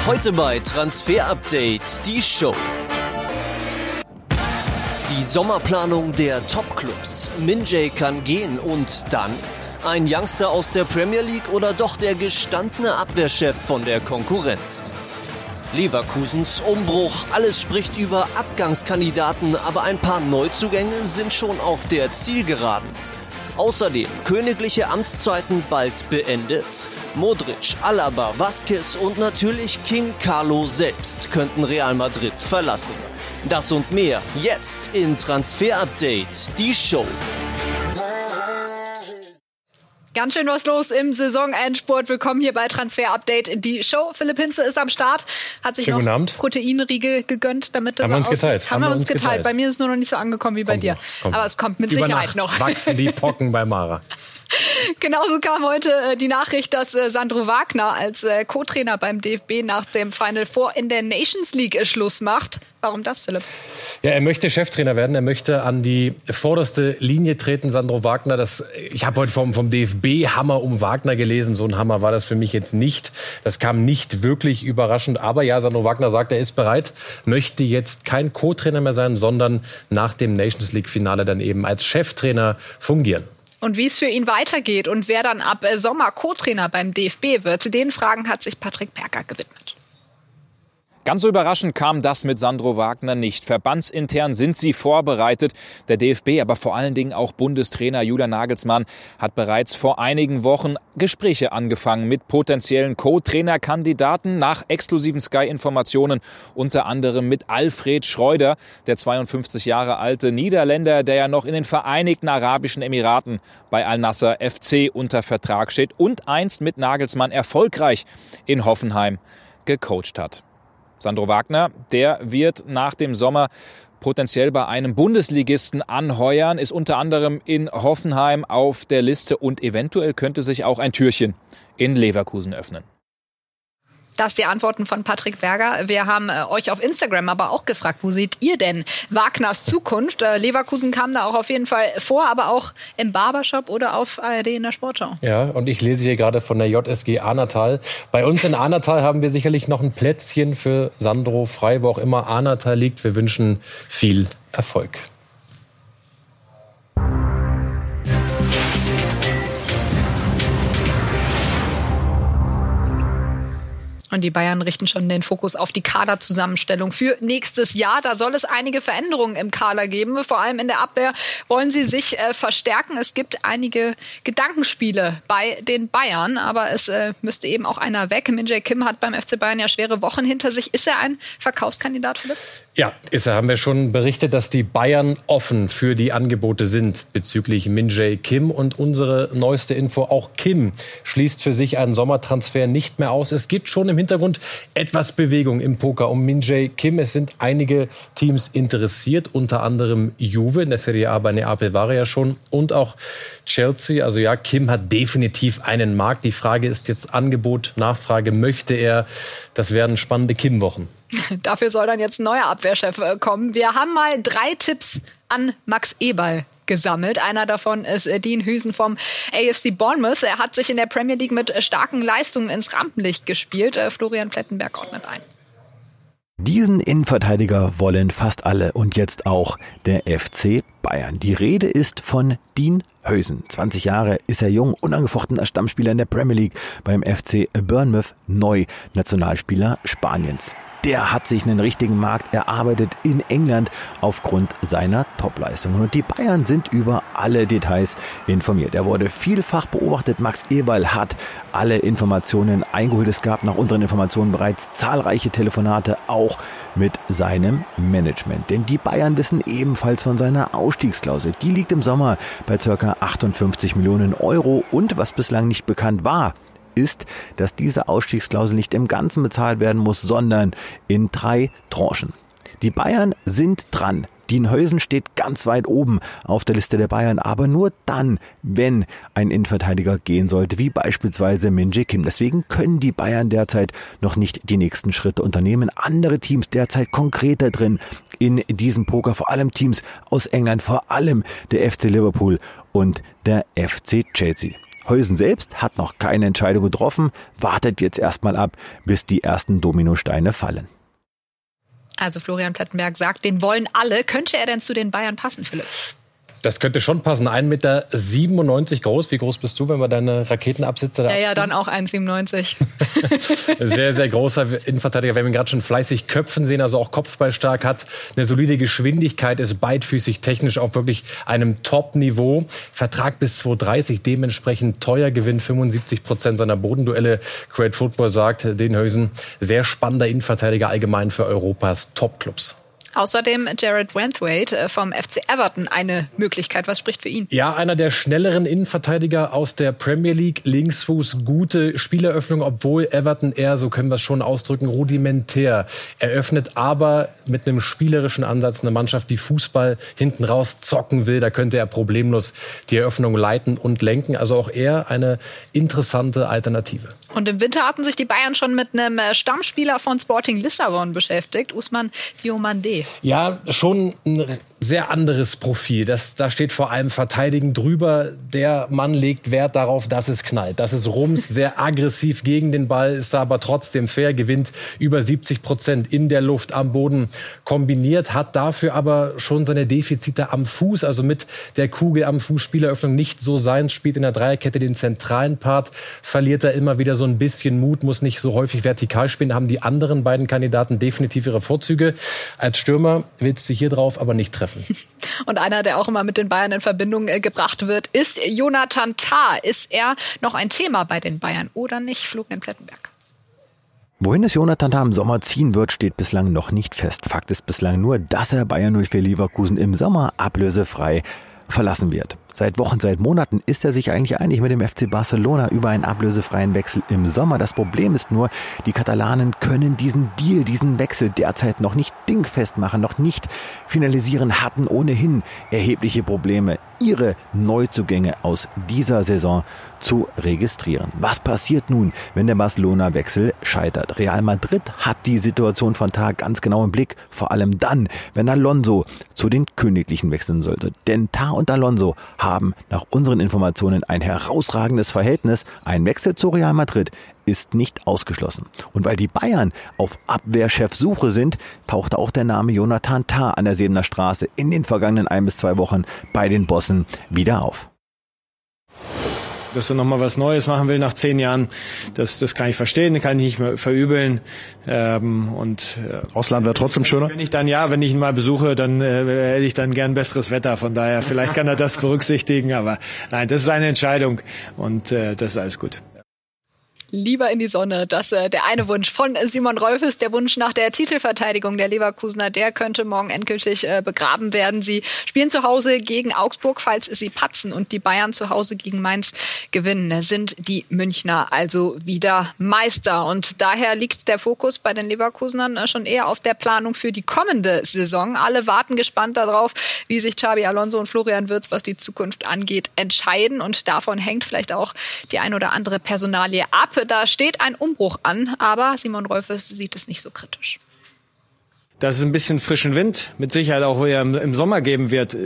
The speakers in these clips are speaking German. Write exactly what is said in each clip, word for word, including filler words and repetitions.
Heute bei Transfer Update die Show. Die Sommerplanung der Top-Clubs. Min-Jae kann gehen und dann? Ein Youngster aus der Premier League oder doch der gestandene Abwehrchef von der Konkurrenz? Leverkusens Umbruch. Alles spricht über Abgangskandidaten, aber ein paar Neuzugänge sind schon auf der Zielgeraden. Außerdem königliche Amtszeiten bald beendet. Modric, Alaba, Vázquez und natürlich King Carlo selbst könnten Real Madrid verlassen. Das und mehr jetzt in Transfer Update, die Show. Ganz schön was los im Saisonendspurt. Willkommen hier bei Transfer Update, die Show. Philipp Hinze ist am Start, hat sich Schönen noch Abend. Proteinriegel gegönnt, damit das haben wir uns aussieht. geteilt. Haben wir uns geteilt. geteilt. Bei mir ist es nur noch nicht so angekommen wie bei kommt dir. Noch, kommt Aber es kommt mit Über Sicherheit Nacht noch. Wachsen die Pocken bei Mara. Genauso kam heute äh, die Nachricht, dass äh, Sandro Wagner als äh, Co-Trainer beim D F B nach dem Final Four in der Nations League äh, Schluss macht. Warum das, Philipp? Ja, er möchte Cheftrainer werden. Er möchte an die vorderste Linie treten, Sandro Wagner. Das, ich habe heute vom, vom D F B Hammer um Wagner gelesen. So ein Hammer war das für mich jetzt nicht. Das kam nicht wirklich überraschend. Aber ja, Sandro Wagner sagt, er ist bereit, möchte jetzt kein Co-Trainer mehr sein, sondern nach dem Nations League Finale dann eben als Cheftrainer fungieren. Und wie es für ihn weitergeht und wer dann ab Sommer Co-Trainer beim D F B wird, zu den Fragen hat sich Patrick Perker gewidmet. Ganz so überraschend kam das mit Sandro Wagner nicht. Verbandsintern sind sie vorbereitet. Der D F B, aber vor allen Dingen auch Bundestrainer Julian Nagelsmann hat bereits vor einigen Wochen Gespräche angefangen mit potenziellen Co-Trainer-Kandidaten nach exklusiven Sky-Informationen, unter anderem mit Alfred Schreuder, der zweiundfünfzig Jahre alte Niederländer, der ja noch in den Vereinigten Arabischen Emiraten bei Al-Nassr F C unter Vertrag steht und einst mit Nagelsmann erfolgreich in Hoffenheim gecoacht hat. Sandro Wagner, der wird nach dem Sommer potenziell bei einem Bundesligisten anheuern, ist unter anderem in Hoffenheim auf der Liste und eventuell könnte sich auch ein Türchen in Leverkusen öffnen. Das die Antworten von Patrick Berger. Wir haben äh, euch auf Instagram aber auch gefragt, wo seht ihr denn Wagners Zukunft? Äh, Leverkusen kam da auch auf jeden Fall vor, aber auch im Barbershop oder auf A R D in der Sportschau. Ja, und ich lese hier gerade von der J S G Ahnatal. Bei uns in Ahnatal haben wir sicherlich noch ein Plätzchen für Sandro frei, wo auch immer Ahnatal liegt. Wir wünschen viel Erfolg. Und die Bayern richten schon den Fokus auf die Kaderzusammenstellung für nächstes Jahr. Da soll es einige Veränderungen im Kader geben. Vor allem in der Abwehr wollen sie sich äh, verstärken. Es gibt einige Gedankenspiele bei den Bayern, aber es äh, müsste eben auch einer weg. Min-Jae Kim hat beim F C Bayern ja schwere Wochen hinter sich. Ist er ein Verkaufskandidat, Philipp? Ja, ist er. Haben wir schon berichtet, dass die Bayern offen für die Angebote sind bezüglich Min-Jae Kim. Und unsere neueste Info, auch Kim schließt für sich einen Sommertransfer nicht mehr aus. Es gibt schon im Hintergrund etwas Bewegung im Poker um Min-Jae Kim. Es sind einige Teams interessiert, unter anderem Juve, in der Serie A bei Neapel war er ja schon, und auch Chelsea. Also ja, Kim hat definitiv einen Markt. Die Frage ist jetzt Angebot, Nachfrage. Möchte er? Das werden spannende Kim-Wochen. Dafür soll dann jetzt ein neuer Abwehrchef kommen. Wir haben mal drei Tipps an Max Eberl gesammelt. Einer davon ist Dean Huijsen vom A F C Bournemouth. Er hat sich in der Premier League mit starken Leistungen ins Rampenlicht gespielt. Florian Plettenberg ordnet ein. Diesen Innenverteidiger wollen fast alle und jetzt auch der F C Bayern. Die Rede ist von Dean Huijsen. zwanzig Jahre ist er jung, unangefochtener Stammspieler in der Premier League beim F C Bournemouth, neu Nationalspieler Spaniens. Der hat sich einen richtigen Markt erarbeitet in England aufgrund seiner Topleistungen. Und die Bayern sind über alle Details informiert. Er wurde vielfach beobachtet. Max Eberl hat alle Informationen eingeholt. Es gab nach unseren Informationen bereits zahlreiche Telefonate, auch mit seinem Management. Denn die Bayern wissen ebenfalls von seiner Ausstiegsklausel. Die liegt im Sommer bei ca. achtundfünfzig Millionen Euro. Und was bislang nicht bekannt war, ist, dass diese Ausstiegsklausel nicht im Ganzen bezahlt werden muss, sondern in drei Tranchen. Die Bayern sind dran. Dean Huijsen steht ganz weit oben auf der Liste der Bayern, aber nur dann, wenn ein Innenverteidiger gehen sollte, wie beispielsweise Min-Jae Kim. Deswegen können die Bayern derzeit noch nicht die nächsten Schritte unternehmen. Andere Teams derzeit konkreter drin in diesem Poker, vor allem Teams aus England, vor allem der F C Liverpool und der F C Chelsea. Heusen selbst hat noch keine Entscheidung getroffen, wartet jetzt erstmal ab, bis die ersten Dominosteine fallen. Also Florian Plettenberg sagt, den wollen alle. Könnte er denn zu den Bayern passen, Philipp? Das könnte schon passen. ein Meter siebenundneunzig groß. Wie groß bist du, wenn wir deine Raketenabsitze da Ja, ja, dann auch eins Komma siebenundneunzig. Sehr, sehr großer Innenverteidiger. Wir haben ihn gerade schon fleißig köpfen sehen, also auch kopfballstark, hat eine solide Geschwindigkeit, ist beidfüßig, technisch auf wirklich einem Top-Niveau. Vertrag bis zweitausenddreißig, dementsprechend teuer, gewinnt fünfundsiebzig Prozent seiner Bodenduelle. Great Football sagt, Denhuysen, sehr spannender Innenverteidiger allgemein für Europas Top-Clubs. Außerdem Jared Branthwaite vom F C Everton eine Möglichkeit. Was spricht für ihn? Ja, einer der schnelleren Innenverteidiger aus der Premier League. Linksfuß, gute Spieleröffnung, obwohl Everton eher, so können wir es schon ausdrücken, rudimentär eröffnet. Aber mit einem spielerischen Ansatz, eine Mannschaft, die Fußball hinten raus zocken will, da könnte er problemlos die Eröffnung leiten und lenken. Also auch eher eine interessante Alternative. Und im Winter hatten sich die Bayern schon mit einem Stammspieler von Sporting Lissabon beschäftigt, Ousmane Diomandé. Ja, schon ein sehr anderes Profil. Das, da steht vor allem Verteidigen drüber. Der Mann legt Wert darauf, dass es knallt, dass es rums, sehr aggressiv gegen den Ball, ist aber trotzdem fair, gewinnt über siebzig Prozent in der Luft, am Boden kombiniert, hat dafür aber schon seine Defizite am Fuß, also mit der Kugel am Fuß, Spieleröffnung nicht so sein, spielt in der Dreierkette den zentralen Part, verliert er immer wieder so ein bisschen Mut, muss nicht so häufig vertikal spielen, haben die anderen beiden Kandidaten definitiv ihre Vorzüge. Als Stürmer willst du hier drauf aber nicht treffen. Und einer, der auch immer mit den Bayern in Verbindung äh, gebracht wird, ist Jonathan Tah. Ist er noch ein Thema bei den Bayern oder nicht? Florian Plettenberg. Wohin es Jonathan Tah im Sommer ziehen wird, steht bislang noch nicht fest. Fakt ist bislang nur, dass er Bayern null vier Leverkusen im Sommer ablösefrei verlassen wird. Seit Wochen, seit Monaten ist er sich eigentlich einig mit dem F C Barcelona über einen ablösefreien Wechsel im Sommer. Das Problem ist nur, die Katalanen können diesen Deal, diesen Wechsel derzeit noch nicht dingfest machen, noch nicht finalisieren, hatten ohnehin erhebliche Probleme, ihre Neuzugänge aus dieser Saison zu registrieren. Was passiert nun, wenn der Barcelona-Wechsel scheitert? Real Madrid hat die Situation von Tah ganz genau im Blick, vor allem dann, wenn Alonso zu den Königlichen wechseln sollte. Denn Tah und Alonso haben nach unseren Informationen ein herausragendes Verhältnis. Ein Wechsel zu Real Madrid ist nicht ausgeschlossen. Und weil die Bayern auf Abwehrchefsuche sind, tauchte auch der Name Jonathan Tah an der Sebener Straße in den vergangenen ein bis zwei Wochen bei den Bossen wieder auf. Dass er nochmal was Neues machen will nach zehn Jahren, das, das kann ich verstehen, kann ich nicht mehr verübeln. Ähm, und äh, Ausland wäre trotzdem schöner? Wenn ich dann, ja, wenn ich ihn mal besuche, dann äh, hätte ich dann gern besseres Wetter. Von daher, vielleicht kann er das berücksichtigen. Aber nein, das ist seine Entscheidung und äh, das ist alles gut. Lieber in die Sonne. Das äh, der eine Wunsch von Simon Rolfes. Der Wunsch nach der Titelverteidigung der Leverkusener, der könnte morgen endgültig äh, begraben werden. Sie spielen zu Hause gegen Augsburg. Falls sie patzen und die Bayern zu Hause gegen Mainz gewinnen, sind die Münchner also wieder Meister. Und daher liegt der Fokus bei den Leverkusenern äh, schon eher auf der Planung für die kommende Saison. Alle warten gespannt darauf, wie sich Xabi Alonso und Florian Wirtz, was die Zukunft angeht, entscheiden. Und davon hängt vielleicht auch die ein oder andere Personalie ab. Da steht ein Umbruch an, aber Simon Rolfes sieht es nicht so kritisch. Dass es ein bisschen frischen Wind mit Sicherheit auch wieder im Sommer geben wird,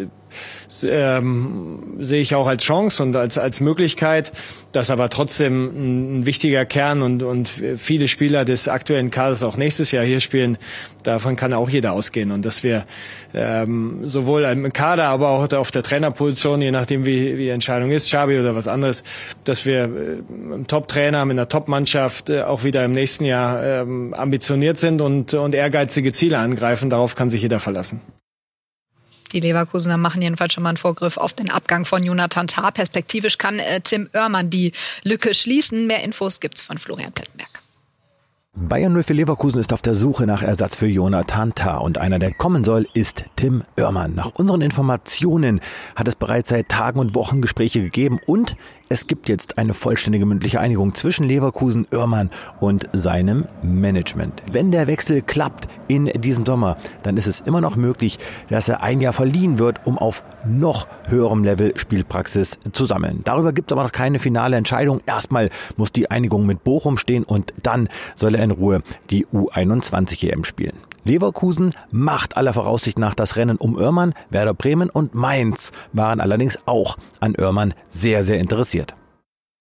ähm, sehe ich auch als Chance und als als Möglichkeit, dass aber trotzdem ein wichtiger Kern und und viele Spieler des aktuellen Kaders auch nächstes Jahr hier spielen, davon kann auch jeder ausgehen und dass wir ähm, sowohl im Kader, aber auch auf der Trainerposition, je nachdem wie, wie die Entscheidung ist, Xabi oder was anderes, dass wir äh, einen Top-Trainer mit einer Top-Mannschaft äh, auch wieder im nächsten Jahr ähm, ambitioniert sind und und ehrgeizige Ziele angreifen, darauf kann sich jeder verlassen. Die Leverkusener machen jedenfalls schon mal einen Vorgriff auf den Abgang von Jonathan Tah. Perspektivisch kann äh, Tim Oermann die Lücke schließen. Mehr Infos gibt's von Florian Plettenberg. Bayern null vier Leverkusen ist auf der Suche nach Ersatz für Jonathan Tah und einer, der kommen soll, ist Tim Oermann. Nach unseren Informationen hat es bereits seit Tagen und Wochen Gespräche gegeben und es gibt jetzt eine vollständige mündliche Einigung zwischen Leverkusen, Oermann und seinem Management. Wenn der Wechsel klappt in diesem Sommer, dann ist es immer noch möglich, dass er ein Jahr verliehen wird, um auf noch höherem Level Spielpraxis zu sammeln. Darüber gibt es aber noch keine finale Entscheidung. Erstmal muss die Einigung mit Bochum stehen und dann soll er in Ruhe die U einundzwanzig E M spielen. Leverkusen macht aller Voraussicht nach das Rennen um Oermann, Werder Bremen und Mainz waren allerdings auch an Oermann sehr, sehr interessiert.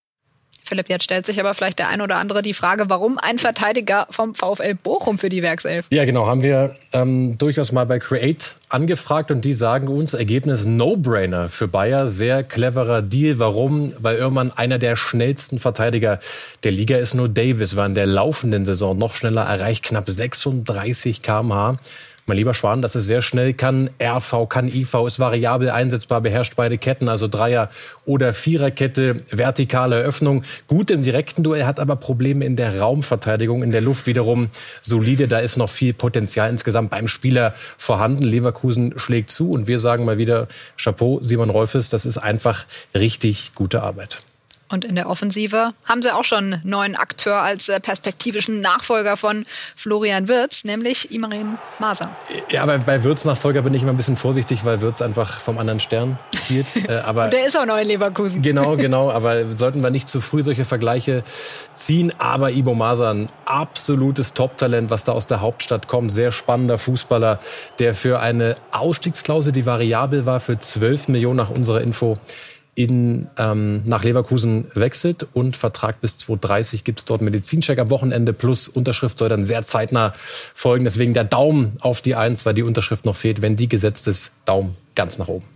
Philipp, jetzt stellt sich aber vielleicht der ein oder andere die Frage, warum ein Verteidiger vom VfL Bochum für die Werkself? Ja, genau, haben wir ähm, durchaus mal bei Create angefragt und die sagen uns, Ergebnis No-Brainer für Bayer, sehr cleverer Deal. Warum? Weil Irrmann einer der schnellsten Verteidiger der Liga ist. Nur Davis war in der laufenden Saison noch schneller, erreicht knapp sechsunddreißig Kilometer pro Stunde. Mein lieber Schwan, das ist sehr schnell, kann R V, kann I V, ist variabel einsetzbar, beherrscht beide Ketten, also Dreier- oder Viererkette, vertikale Öffnung. Gut im direkten Duell, hat aber Probleme in der Raumverteidigung, in der Luft wiederum solide. Da ist noch viel Potenzial insgesamt beim Spieler vorhanden. Leverkusen schlägt zu und wir sagen mal wieder Chapeau, Simon Rolfes, das ist einfach richtig gute Arbeit. Und in der Offensive haben sie auch schon einen neuen Akteur als perspektivischen Nachfolger von Florian Wirtz, nämlich Imre Maser. Ja, aber bei Wirtz-Nachfolger bin ich immer ein bisschen vorsichtig, weil Wirtz einfach vom anderen Stern spielt. Aber und der ist auch noch in Leverkusen. Genau, genau. Aber sollten wir nicht zu früh solche Vergleiche ziehen. Aber Ibo Maser, ein absolutes Top-Talent, was da aus der Hauptstadt kommt. Sehr spannender Fußballer, der für eine Ausstiegsklausel, die variabel war, für zwölf Millionen nach unserer Info, In, ähm, nach Leverkusen wechselt und Vertrag bis zweitausenddreißig gibt es dort Medizincheck am Wochenende plus Unterschrift soll dann sehr zeitnah folgen. Deswegen der Daumen auf die Eins, weil die Unterschrift noch fehlt. Wenn die gesetzt ist, Daumen ganz nach oben.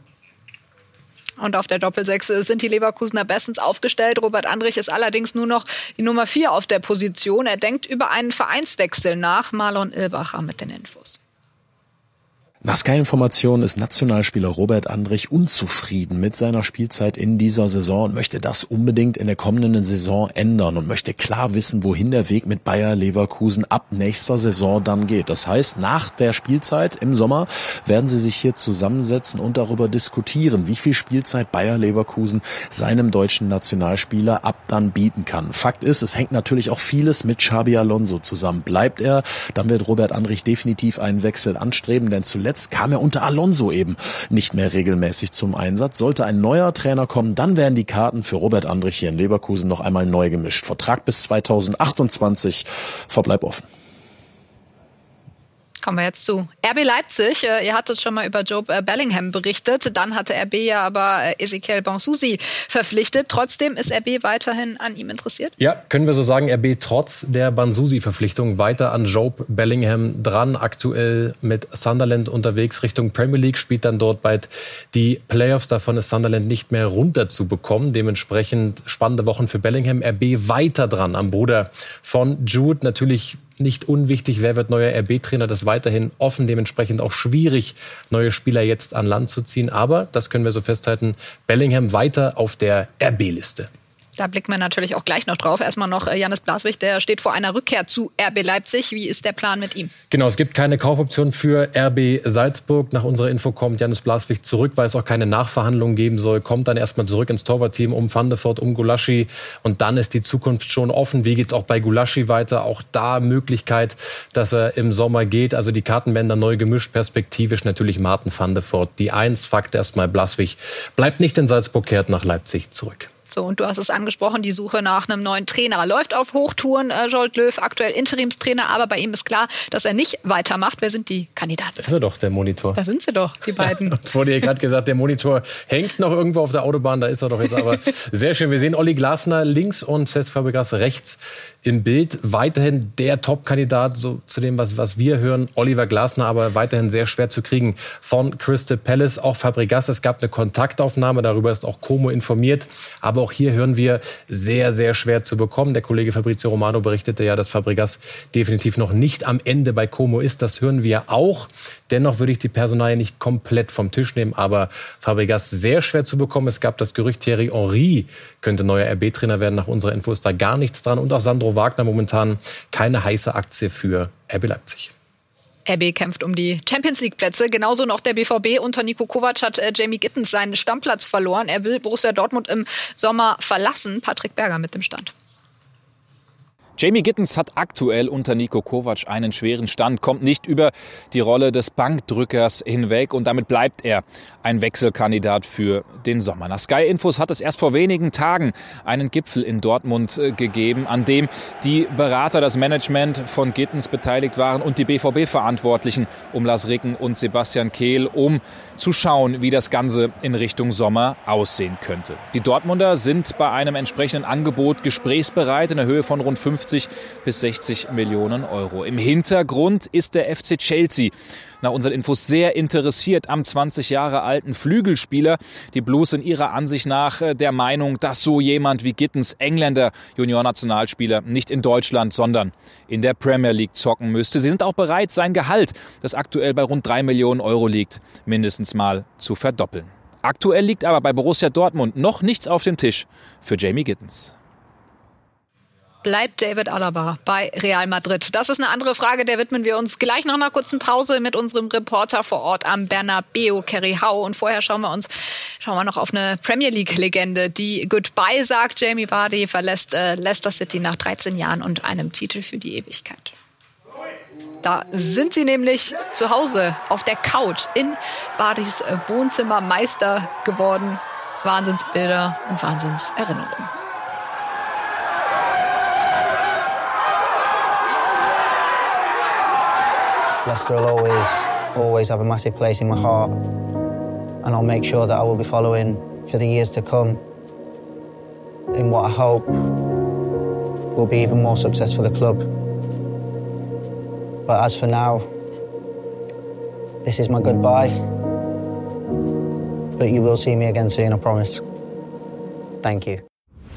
Und auf der Doppelsechs sind die Leverkusener bestens aufgestellt. Robert Andrich ist allerdings nur noch die Nummer vier auf der Position. Er denkt über einen Vereinswechsel nach. Marlon Illbacher mit den Infos. Nach Sky-Informationen ist Nationalspieler Robert Andrich unzufrieden mit seiner Spielzeit in dieser Saison und möchte das unbedingt in der kommenden Saison ändern und möchte klar wissen, wohin der Weg mit Bayer Leverkusen ab nächster Saison dann geht. Das heißt, nach der Spielzeit im Sommer werden sie sich hier zusammensetzen und darüber diskutieren, wie viel Spielzeit Bayer Leverkusen seinem deutschen Nationalspieler ab dann bieten kann. Fakt ist, es hängt natürlich auch vieles mit Xabi Alonso zusammen. Bleibt er, dann wird Robert Andrich definitiv einen Wechsel anstreben, denn zuletzt kam er unter Alonso eben nicht mehr regelmäßig zum Einsatz. Sollte ein neuer Trainer kommen, dann werden die Karten für Robert Andrich hier in Leverkusen noch einmal neu gemischt. Vertrag bis zweitausendachtundzwanzig, Verbleib offen. Kommen wir jetzt zu R B Leipzig. Ihr hattet schon mal über Jobe Bellingham berichtet. Dann hatte R B ja aber Ezequiel Bonsousi verpflichtet. Trotzdem ist R B weiterhin an ihm interessiert? Ja, können wir so sagen. R B trotz der Bonsousi-Verpflichtung weiter an Jobe Bellingham dran. Aktuell mit Sunderland unterwegs Richtung Premier League. Spielt dann dort bald die Playoffs. Davon ist Sunderland nicht mehr runter zu bekommen. Dementsprechend spannende Wochen für Bellingham. R B weiter dran am Bruder von Jude. Natürlich nicht unwichtig, wer wird neuer R B-Trainer, das ist weiterhin offen, dementsprechend auch schwierig, neue Spieler jetzt an Land zu ziehen. Aber, das können wir so festhalten, Bellingham weiter auf der R B-Liste. Da blicken wir natürlich auch gleich noch drauf. Erstmal noch Jannis Blaswig, der steht vor einer Rückkehr zu R B Leipzig. Wie ist der Plan mit ihm? Genau, es gibt keine Kaufoption für R B Salzburg. Nach unserer Info kommt Jannis Blaswig zurück, weil es auch keine Nachverhandlungen geben soll. Kommt dann erstmal zurück ins Torwartteam um Van de Voort, um Gulaschi. Und dann ist die Zukunft schon offen. Wie geht's auch bei Gulaschi weiter? Auch da Möglichkeit, dass er im Sommer geht. Also die Karten werden dann neu gemischt. Perspektivisch natürlich Martin Van de Voort. Die Eins, Fakt erstmal Blaswig. Bleibt nicht in Salzburg, kehrt nach Leipzig zurück. So, und du hast es angesprochen, die Suche nach einem neuen Trainer läuft auf Hochtouren. Äh, Jolt Löw, aktuell Interimstrainer, aber bei ihm ist klar, dass er nicht weitermacht. Wer sind die Kandidaten? Das ist er doch, der Monitor. Da sind sie doch, die beiden. Ja, wurde ja gerade gesagt, der Monitor hängt noch irgendwo auf der Autobahn, da ist er doch jetzt aber sehr schön. Wir sehen Olli Glasner links und Cesc Fabregas rechts im Bild. Weiterhin der Top-Kandidat, so zu dem, was, was wir hören. Oliver Glasner, aber weiterhin sehr schwer zu kriegen von Crystal Palace. Auch Fabregas, es gab eine Kontaktaufnahme, darüber ist auch Como informiert. Aber auch hier hören wir, sehr, sehr schwer zu bekommen. Der Kollege Fabrizio Romano berichtete ja, dass Fabregas definitiv noch nicht am Ende bei Como ist. Das hören wir auch. Dennoch würde ich die Personalie nicht komplett vom Tisch nehmen. Aber Fabregas sehr schwer zu bekommen. Es gab das Gerücht, Thierry Henry könnte neuer R B-Trainer werden. Nach unserer Info ist da gar nichts dran. Und auch Sandro Wagner momentan keine heiße Aktie für R B Leipzig. R B kämpft um die Champions-League-Plätze. Genauso noch der B V B. Unter Nico Kovac hat äh, Jamie Gittens seinen Stammplatz verloren. Er will Borussia Dortmund im Sommer verlassen. Patrick Berger mit dem Stand. Jamie Gittens hat aktuell unter Niko Kovac einen schweren Stand, kommt nicht über die Rolle des Bankdrückers hinweg und damit bleibt er ein Wechselkandidat für den Sommer. Nach Sky Infos hat es erst vor wenigen Tagen einen Gipfel in Dortmund gegeben, an dem die Berater, das Management von Gittens beteiligt waren und die B V B-Verantwortlichen um Lars Ricken und Sebastian Kehl, um zu schauen, wie das Ganze in Richtung Sommer aussehen könnte. Die Dortmunder sind bei einem entsprechenden Angebot gesprächsbereit in der Höhe von rund fünfzig bis sechzig Millionen Euro. Im Hintergrund ist der F C Chelsea nach unseren Infos sehr interessiert am zwanzig Jahre alten Flügelspieler. Die Blues sind ihrer Ansicht nach der Meinung, dass so jemand wie Gittens, Engländer Junior-Nationalspieler, nicht in Deutschland, sondern in der Premier League zocken müsste. Sie sind auch bereit, sein Gehalt, das aktuell bei rund drei Millionen Euro liegt, mindestens mal zu verdoppeln. Aktuell liegt aber bei Borussia Dortmund noch nichts auf dem Tisch für Jamie Gittens. Bleibt David Alaba bei Real Madrid? Das ist eine andere Frage, der widmen wir uns gleich nach einer kurzen Pause mit unserem Reporter vor Ort am Bernabeu, Kerry Hau. Und vorher schauen wir uns schauen wir noch auf eine Premier League-Legende, die Goodbye sagt. Jamie Vardy verlässt äh, Leicester City nach dreizehn Jahren und einem Titel für die Ewigkeit. Da sind sie nämlich zu Hause auf der Couch in Vardys Wohnzimmer Meister geworden. Wahnsinnsbilder und Wahnsinnserinnerungen. Leicester will always, always have a massive place in my heart, and I'll make sure that I will be following for the years to come in what I hope will be even more success for the club. But as for now, this is my goodbye. But you will see me again soon, I promise. Thank you.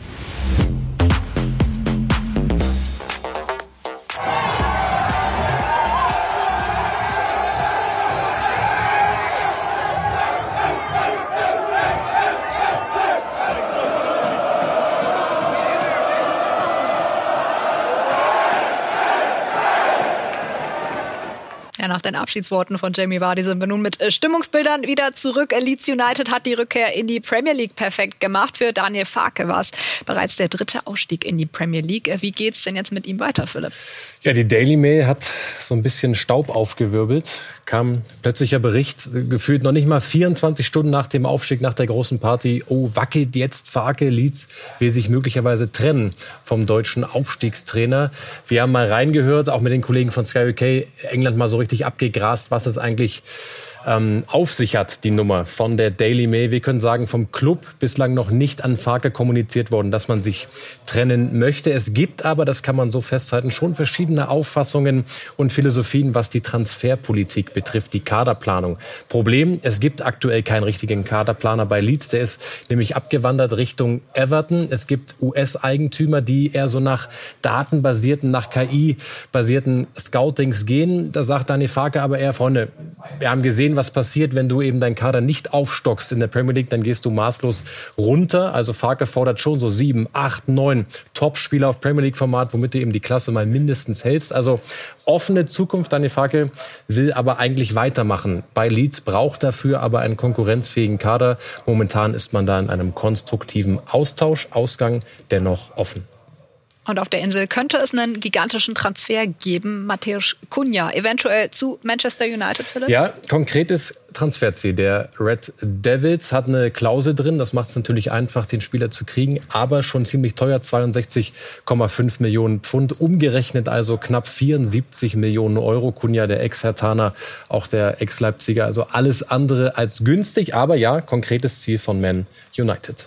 Ja, nach den Abschiedsworten von Jamie Vardy sind wir nun mit Stimmungsbildern wieder zurück. Leeds United hat die Rückkehr in die Premier League perfekt gemacht. Für Daniel Farke war es bereits der dritte Ausstieg in die Premier League. Wie geht's denn jetzt mit ihm weiter, Philipp? Ja, die Daily Mail hat so ein bisschen Staub aufgewirbelt. Kam plötzlicher Bericht, gefühlt noch nicht mal vierundzwanzig Stunden nach dem Aufstieg, nach der großen Party. Oh, wackelt jetzt Farke, Leeds will sich möglicherweise trennen vom deutschen Aufstiegstrainer. Wir haben mal reingehört, auch mit den Kollegen von Sky U K, England mal so richtig abgegrast, was es eigentlich ähm, auf sich hat, die Nummer von der Daily Mail. Wir können sagen, vom Club bislang noch nicht an Farke kommuniziert worden, dass man sich trennen möchte. Es gibt aber, das kann man so festhalten, schon verschiedene Auffassungen und Philosophien, was die Transferpolitik betrifft, die Kaderplanung. Problem, es gibt aktuell keinen richtigen Kaderplaner bei Leeds. Der ist nämlich abgewandert Richtung Everton. Es gibt U S-Eigentümer, die eher so nach datenbasierten, nach K I-basierten Scoutings gehen. Da sagt Daniel Farke aber eher, Freunde, wir haben gesehen, was passiert, wenn du eben deinen Kader nicht aufstockst in der Premier League, dann gehst du maßlos runter. Also Farke fordert schon so sieben, acht, neun Top-Spieler auf Premier League-Format, womit du eben die Klasse mal mindestens hältst. Also offene Zukunft. Daniel Farke will aber eigentlich weitermachen. Bei Leeds braucht dafür aber einen konkurrenzfähigen Kader. Momentan ist man da in einem konstruktiven Austausch. Ausgang dennoch offen. Und auf der Insel könnte es einen gigantischen Transfer geben. Mateusz Cunha, eventuell zu Manchester United, Philipp? Ja, konkretes Transferziel. Der Red Devils hat eine Klausel drin. Das macht es natürlich einfach, den Spieler zu kriegen. Aber schon ziemlich teuer, zweiundsechzig Komma fünf Millionen Pfund. Umgerechnet also knapp vierundsiebzig Millionen Euro. Cunha, der Ex-Herthaner, auch der Ex-Leipziger. Also alles andere als günstig. Aber ja, konkretes Ziel von Man United.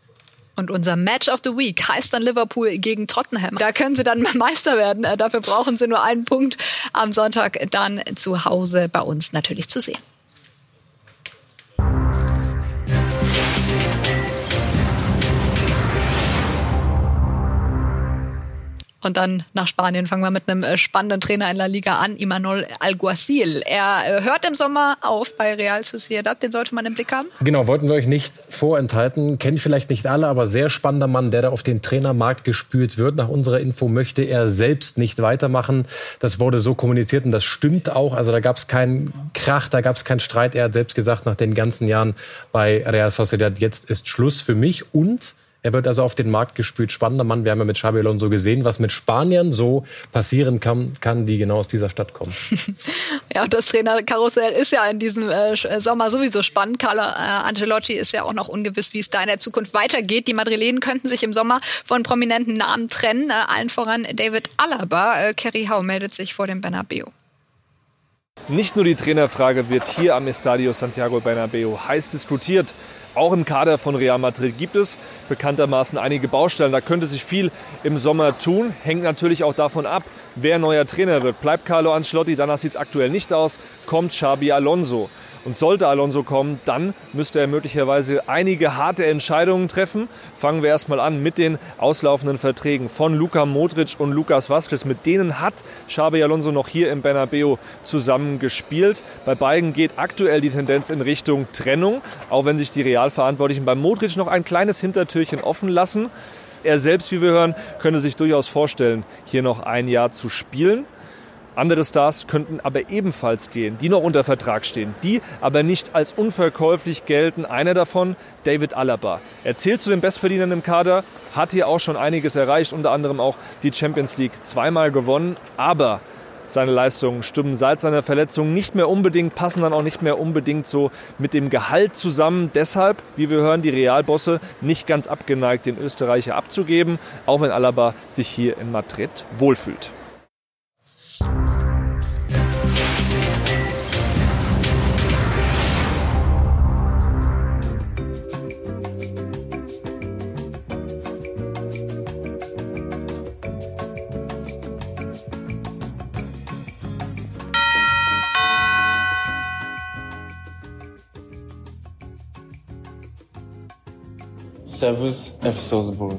Und unser Match of the Week heißt dann Liverpool gegen Tottenham. Da können sie dann Meister werden. Dafür brauchen sie nur einen Punkt. Am Sonntag dann zu Hause bei uns natürlich zu sehen. Und dann nach Spanien fangen wir mit einem spannenden Trainer in La Liga an, Imanol Alguacil. Er hört im Sommer auf bei Real Sociedad, den sollte man im Blick haben. Genau, wollten wir euch nicht vorenthalten. Kennen vielleicht nicht alle, aber sehr spannender Mann, der da auf den Trainermarkt gespült wird. Nach unserer Info möchte er selbst nicht weitermachen. Das wurde so kommuniziert und das stimmt auch. Also da gab es keinen Krach, da gab es keinen Streit. Er hat selbst gesagt, nach den ganzen Jahren bei Real Sociedad, jetzt ist Schluss für mich. Und Er wird also auf den Markt gespült. Spannender Mann. Wir haben ja mit Xabi Alonso gesehen, was mit Spaniern so passieren kann, kann die genau aus dieser Stadt kommen. Ja, und das Trainerkarussell ist ja in diesem äh, Sommer sowieso spannend. Carlo äh, Ancelotti ist ja auch noch ungewiss, wie es da in der Zukunft weitergeht. Die Madrilenen könnten sich im Sommer von prominenten Namen trennen. Äh, allen voran David Alaba. Äh, Kerry Hau meldet sich vor dem Bernabeu. Nicht nur die Trainerfrage wird hier am Estadio Santiago Bernabéu heiß diskutiert. Auch im Kader von Real Madrid gibt es bekanntermaßen einige Baustellen. Da könnte sich viel im Sommer tun. Hängt natürlich auch davon ab, wer neuer Trainer wird. Bleibt Carlo Ancelotti, danach sieht es aktuell nicht aus. Kommt Xabi Alonso. Und sollte Alonso kommen, dann müsste er möglicherweise einige harte Entscheidungen treffen. Fangen wir erstmal an mit den auslaufenden Verträgen von Luka Modric und Lucas Vazquez. Mit denen hat Xabi Alonso noch hier im Bernabeu zusammen gespielt. Bei beiden geht aktuell die Tendenz in Richtung Trennung, auch wenn sich die Realverantwortlichen bei Modric noch ein kleines Hintertürchen offen lassen. Er selbst, wie wir hören, könnte sich durchaus vorstellen, hier noch ein Jahr zu spielen. Andere Stars könnten aber ebenfalls gehen, die noch unter Vertrag stehen, die aber nicht als unverkäuflich gelten. Einer davon, David Alaba. Er zählt zu den Bestverdienern im Kader, hat hier auch schon einiges erreicht, unter anderem auch die Champions League zweimal gewonnen. Aber seine Leistungen stimmen seit seiner Verletzung nicht mehr unbedingt, passen dann auch nicht mehr unbedingt so mit dem Gehalt zusammen. Deshalb, wie wir hören, die Realbosse nicht ganz abgeneigt, den Österreicher abzugeben, auch wenn Alaba sich hier in Madrid wohlfühlt. Servus, F. Salzburg.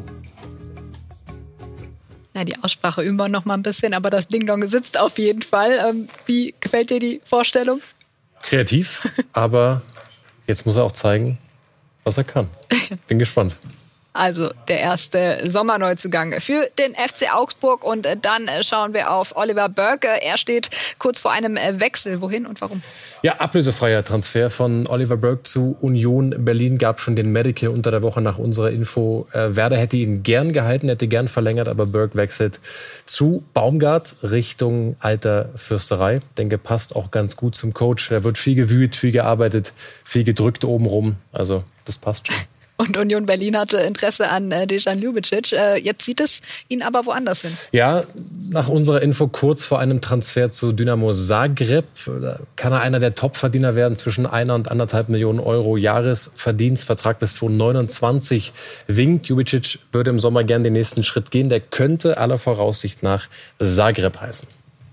Na, die Aussprache üben wir noch mal ein bisschen, aber das Ding-Dong sitzt auf jeden Fall. Ähm, wie gefällt dir die Vorstellung? Kreativ, aber jetzt muss er auch zeigen, was er kann. Bin gespannt. Also der erste Sommerneuzugang für den F C Augsburg. Und dann schauen wir auf Oliver Burke. Er steht kurz vor einem Wechsel. Wohin und warum? Ja, ablösefreier Transfer von Oliver Burke zu Union Berlin. Gab schon den Medical unter der Woche nach unserer Info. Äh, Werder hätte ihn gern gehalten, hätte gern verlängert, aber Burke wechselt zu Baumgart Richtung Alter Fürsterei. Denke, passt auch ganz gut zum Coach. Da wird viel gewühlt, viel gearbeitet, viel gedrückt obenrum. Also das passt schon. Und Union Berlin hatte Interesse an äh, Dejan Ljubicic. Äh, jetzt zieht es ihn aber woanders hin. Ja, nach unserer Info kurz vor einem Transfer zu Dynamo Zagreb. Da kann er einer der Topverdiener werden, zwischen einer und anderthalb Millionen Euro Jahresverdienst. Vertrag bis zweitausendneunundzwanzig winkt. Ljubicic würde im Sommer gern den nächsten Schritt gehen. Der könnte aller Voraussicht nach Zagreb heißen.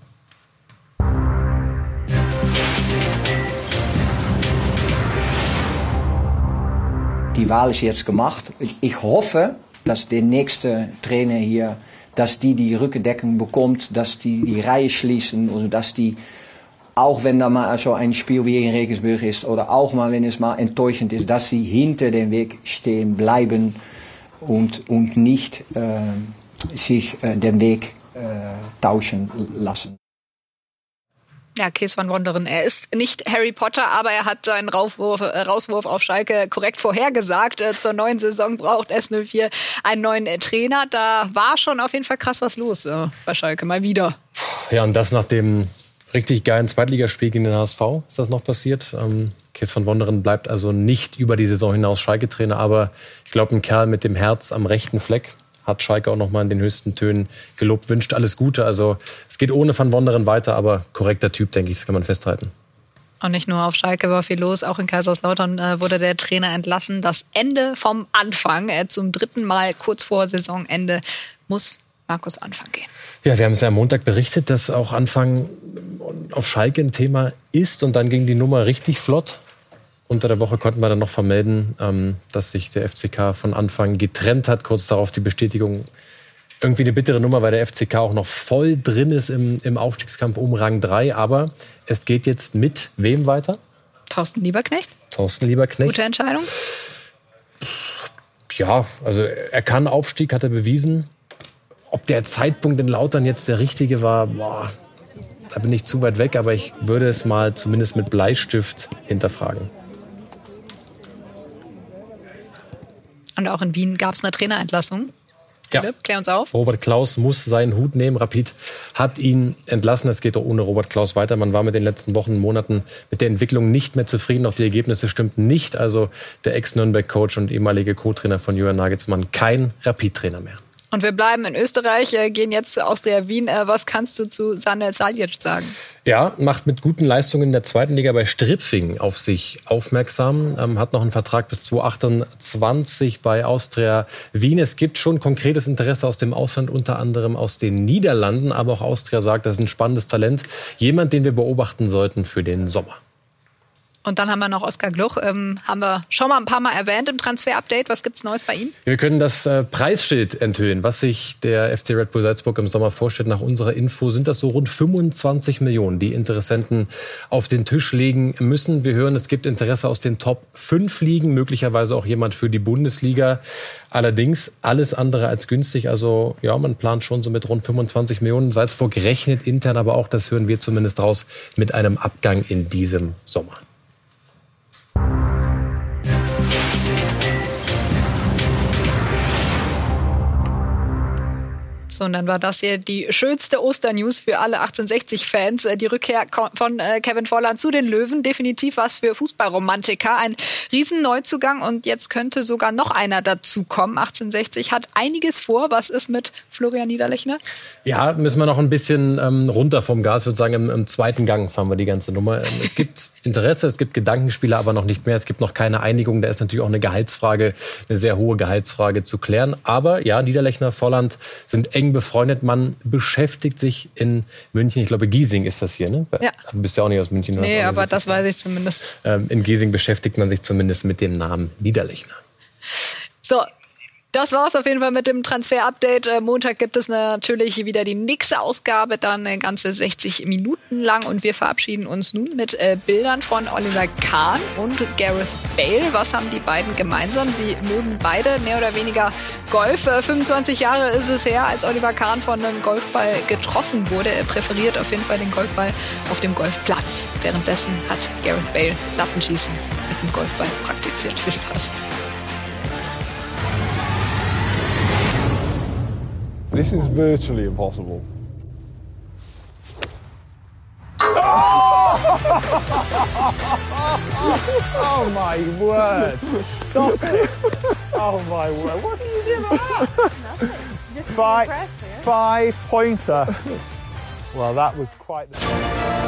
Die Wahl ist jetzt gemacht. Ich hoffe, dass der nächste Trainer hier, dass die die Rückendeckung bekommt, dass die die Reihe schließen, also dass die, auch wenn da mal so ein Spiel wie in Regensburg ist oder auch mal, wenn es mal enttäuschend ist, dass sie hinter dem Weg stehen bleiben und, und nicht äh, sich äh, den Weg äh, tauschen lassen. Ja, Kees van Wonderen. Er ist nicht Harry Potter, aber er hat seinen Raufwurf, äh, Rauswurf auf Schalke korrekt vorhergesagt. Äh, zur neuen Saison braucht S null vier einen neuen äh, Trainer. Da war schon auf jeden Fall krass was los äh, bei Schalke. Mal wieder. Ja, und das nach dem richtig geilen Zweitligaspiel gegen den H S V ist das noch passiert. Ähm, Kees van Wonderen bleibt also nicht über die Saison hinaus Schalke-Trainer, aber ich glaube, ein Kerl mit dem Herz am rechten Fleck. Hat Schalke auch noch mal in den höchsten Tönen gelobt, wünscht alles Gute. Also es geht ohne Van Wonderen weiter, aber korrekter Typ, denke ich, das kann man festhalten. Und nicht nur auf Schalke war viel los, auch in Kaiserslautern äh, wurde der Trainer entlassen. Das Ende vom Anfang, äh, zum dritten Mal kurz vor Saisonende, muss Markus Anfang gehen. Ja, wir haben es ja am Montag berichtet, dass auch Anfang auf Schalke ein Thema ist und dann ging die Nummer richtig flott. Unter der Woche konnten wir dann noch vermelden, dass sich der F C K von Anfang getrennt hat. Kurz darauf die Bestätigung, irgendwie eine bittere Nummer, weil der F C K auch noch voll drin ist im, im Aufstiegskampf um Rang drei. Aber es geht jetzt mit wem weiter? Thorsten Lieberknecht. Thorsten Lieberknecht. Gute Entscheidung? Ja, also er kann Aufstieg, hat er bewiesen. Ob der Zeitpunkt in Lautern jetzt der richtige war, boah, da bin ich zu weit weg. Aber ich würde es mal zumindest mit Bleistift hinterfragen. Und auch in Wien gab es eine Trainerentlassung. Ja. Philipp, klär uns auf. Robert Klaus muss seinen Hut nehmen. Rapid hat ihn entlassen. Es geht auch ohne Robert Klaus weiter. Man war mit den letzten Wochen, Monaten mit der Entwicklung nicht mehr zufrieden. Auch die Ergebnisse stimmten nicht. Also der Ex-Nürnberg-Coach und ehemalige Co-Trainer von Julian Nagelsmann, kein Rapid-Trainer mehr. Und wir bleiben in Österreich, äh, gehen jetzt zu Austria Wien. Äh, was kannst du zu Sanel Saljic sagen? Ja, macht mit guten Leistungen in der zweiten Liga bei Stripfing auf sich aufmerksam. Ähm, hat noch einen Vertrag bis zweitausendachtundzwanzig bei Austria Wien. Es gibt schon konkretes Interesse aus dem Ausland, unter anderem aus den Niederlanden. Aber auch Austria sagt, das ist ein spannendes Talent. Jemand, den wir beobachten sollten für den Sommer. Und dann haben wir noch Oskar Gluch, ähm, haben wir schon mal ein paar Mal erwähnt im Transfer-Update. Was gibt's Neues bei ihm? Wir können das äh, Preisschild enthüllen. Was sich der F C Red Bull Salzburg im Sommer vorstellt, nach unserer Info, sind das so rund fünfundzwanzig Millionen, die Interessenten auf den Tisch legen müssen. Wir hören, es gibt Interesse aus den Top fünf Ligen, möglicherweise auch jemand für die Bundesliga. Allerdings alles andere als günstig. Also ja, man plant schon so mit rund fünfundzwanzig Millionen. Salzburg rechnet intern aber auch, das hören wir zumindest raus, mit einem Abgang in diesem Sommer. So, und dann war das hier die schönste Osternews für alle achtzehnhundertsechzig-Fans. Die Rückkehr von Kevin Volland zu den Löwen. Definitiv was für Fußballromantiker. Ein Riesenneuzugang und jetzt könnte sogar noch einer dazukommen. achtzehnhundertsechzig hat einiges vor. Was ist mit Florian Niederlechner? Ja, müssen wir noch ein bisschen ähm, runter vom Gas. Ich würde sagen, im, im zweiten Gang fahren wir die ganze Nummer. Es gibt Interesse, es gibt Gedankenspiele, aber noch nicht mehr. Es gibt noch keine Einigung. Da ist natürlich auch eine Gehaltsfrage, eine sehr hohe Gehaltsfrage zu klären. Aber ja, Niederlechner, Volland sind eng befreundet. Man beschäftigt sich in München, ich glaube Giesing ist das hier, ne? Ja. Du bist ja auch nicht aus München. Nee, aber das weiß ich zumindest. In Giesing beschäftigt man sich zumindest mit dem Namen Niederlechner. So. Das war's auf jeden Fall mit dem Transfer-Update. Montag gibt es natürlich wieder die nächste Ausgabe, dann eine ganze sechzig Minuten lang. Und wir verabschieden uns nun mit äh, Bildern von Oliver Kahn und Gareth Bale. Was haben die beiden gemeinsam? Sie mögen beide mehr oder weniger Golf. Äh, fünfundzwanzig Jahre ist es her, als Oliver Kahn von einem Golfball getroffen wurde. Er präferiert auf jeden Fall den Golfball auf dem Golfplatz. Währenddessen hat Gareth Bale Lattenschießen mit dem Golfball praktiziert. Viel Spaß. This is virtually impossible. Oh my word! Stop it! Oh my word! What did you do about that? Nothing. Just five, five pointer. Well, that was quite the...